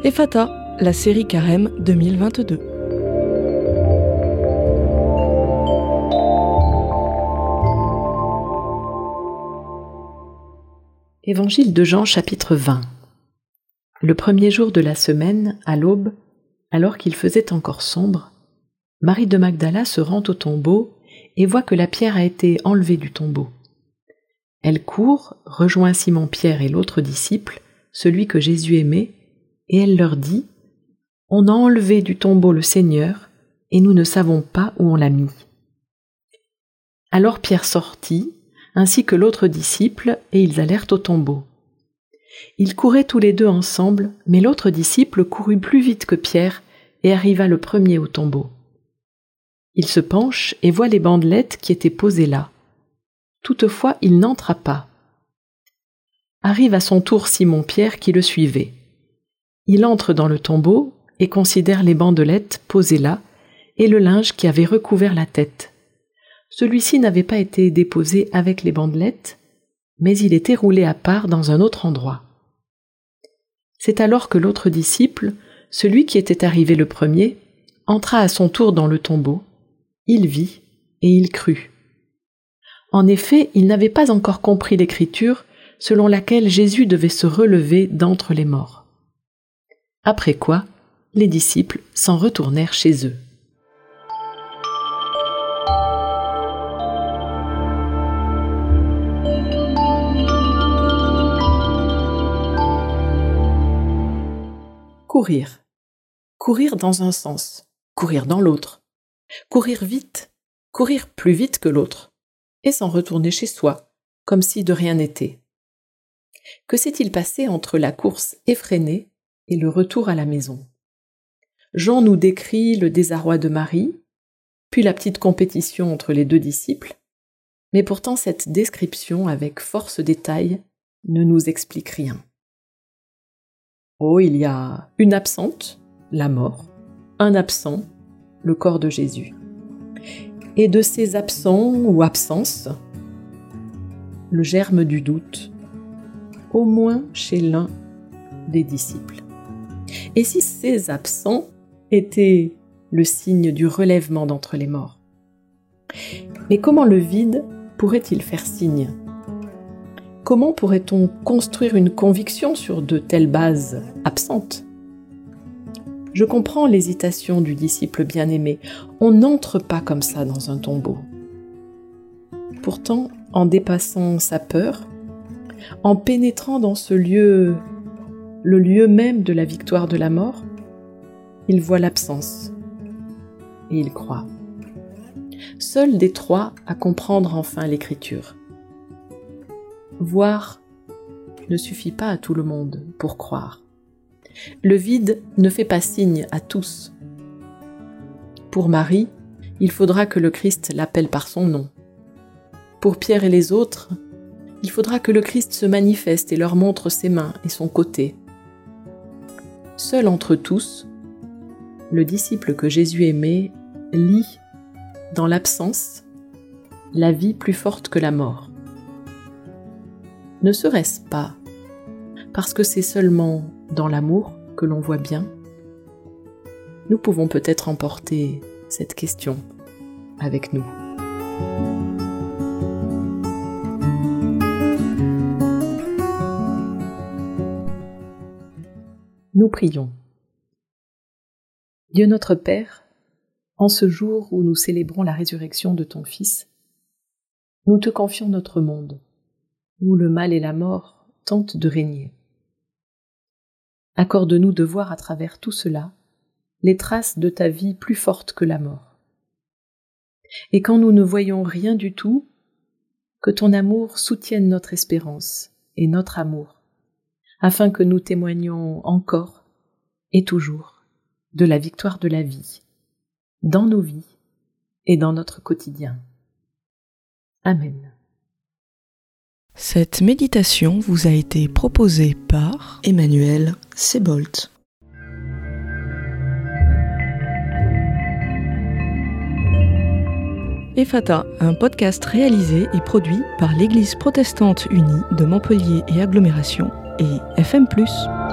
Ephata, la série Carême 2022. Évangile de Jean chapitre 20. Le premier jour de la semaine, à l'aube, alors qu'il faisait encore sombre, Marie de Magdala se rend au tombeau et voit que la pierre a été enlevée du tombeau. Elle court, rejoint Simon-Pierre et l'autre disciple, celui que Jésus aimait, et elle leur dit « On a enlevé du tombeau le Seigneur, et nous ne savons pas où on l'a mis. » Alors Pierre sortit, ainsi que l'autre disciple, et ils allèrent au tombeau. Ils couraient tous les deux ensemble, mais l'autre disciple courut plus vite que Pierre et arriva le premier au tombeau. Il se penche et voit les bandelettes qui étaient posées là. Toutefois, il n'entra pas. Arrive à son tour Simon-Pierre qui le suivait. Il entre dans le tombeau et considère les bandelettes posées là et le linge qui avait recouvert la tête. Celui-ci n'avait pas été déposé avec les bandelettes, mais il était roulé à part dans un autre endroit. C'est alors que l'autre disciple, celui qui était arrivé le premier, entra à son tour dans le tombeau. Il vit et il crut. En effet, il n'avait pas encore compris l'écriture selon laquelle Jésus devait se relever d'entre les morts. Après quoi, les disciples s'en retournèrent chez eux. Courir. Courir dans un sens, courir dans l'autre. Courir vite, courir plus vite que l'autre, et s'en retourner chez soi, comme si de rien n'était. Que s'est-il passé entre la course effrénée et le retour à la maison? Jean nous décrit le désarroi de Marie, puis la petite compétition entre les deux disciples, mais pourtant cette description avec force détail ne nous explique rien. Oh, il y a une absente, la mort, un absent, le corps de Jésus. Et de ces absents ou absences, le germe du doute, au moins chez l'un des disciples. Et si ces absents étaient le signe du relèvement d'entre les morts? Mais comment le vide pourrait-il faire signe? Comment pourrait-on construire une conviction sur de telles bases absentes? Je comprends l'hésitation du disciple bien-aimé. On n'entre pas comme ça dans un tombeau. Pourtant, en dépassant sa peur, en pénétrant dans ce lieu, le lieu même de la victoire de la mort, il voit l'absence et il croit. Seul des trois à comprendre enfin l'écriture. Voir ne suffit pas à tout le monde pour croire. Le vide ne fait pas signe à tous. Pour Marie, il faudra que le Christ l'appelle par son nom. Pour Pierre et les autres, il faudra que le Christ se manifeste et leur montre ses mains et son côté. Seul entre tous, le disciple que Jésus aimait lit, dans l'absence, la vie plus forte que la mort. Ne serait-ce pas parce que c'est seulement dans l'amour que l'on voit bien? Nous pouvons peut-être emporter cette question avec nous. Nous prions. Dieu notre Père, en ce jour où nous célébrons la résurrection de ton Fils, nous te confions notre monde, où le mal et la mort tentent de régner. Accorde-nous de voir à travers tout cela les traces de ta vie plus fortes que la mort. Et quand nous ne voyons rien du tout, que ton amour soutienne notre espérance et notre amour, afin que nous témoignions encore et toujours de la victoire de la vie, dans nos vies et dans notre quotidien. Amen. Cette méditation vous a été proposée par Emmanuel Sebolt. Ephata, un podcast réalisé et produit par l'Église protestante unie de Montpellier et Agglomération et FM+.